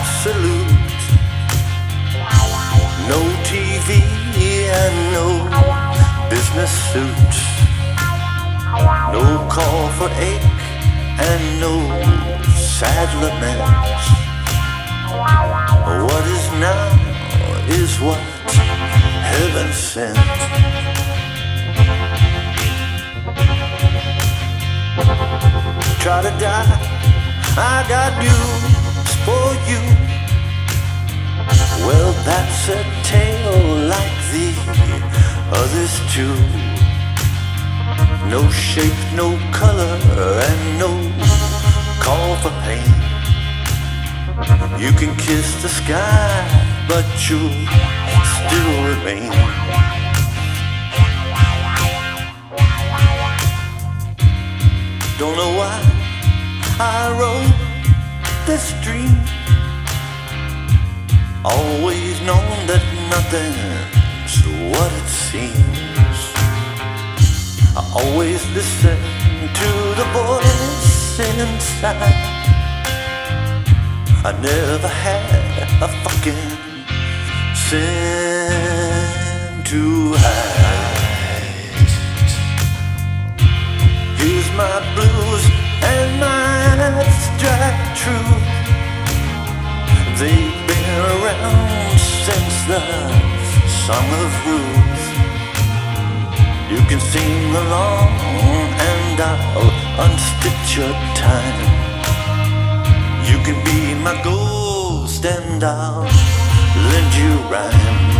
absolute. No TV and no business suits. No call for ache and no sad laments. What is now is what heaven sent. Try to die, I got news for you. Well, that's a tale like the others too. No shape, no color, and no call for pain. You can kiss the sky, but you'll still remain. Don't know why I wrote this dream. Always known that nothing's what it seems. I always listen to the voice inside. I never had a fucking cent to hide. Here's my blues and my abstract truth. They've been around since the Song of Ruth. You can sing along and I'll unstitch your time. You can be my ghost and I'll lend you rhyme.